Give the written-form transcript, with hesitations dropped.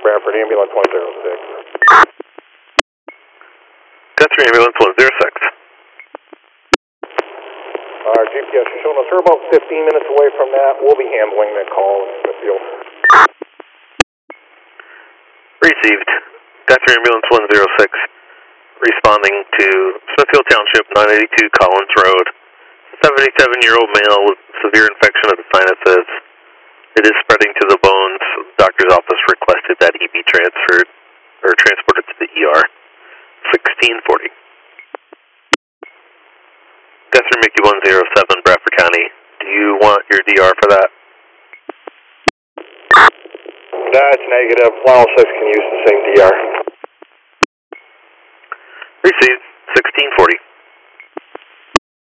Bradford Ambulance 106. Guthrie Ambulance 106. Our GPS is showing us we're about 15 minutes away from that. We'll be handling that call in Smithfield. Received. Guthrie Ambulance 106. Responding to Smithfield Township, 982 Collins Road. 77-year-old male with severe infection of the sinuses. It is spreading to the bones. The doctor's office requested that he be transferred or transported to the ER. 1640. Guthrie Mickey 107, Bradford County. Do you want your DR for that? That's negative. 106 can use the same DR. Received. 1640.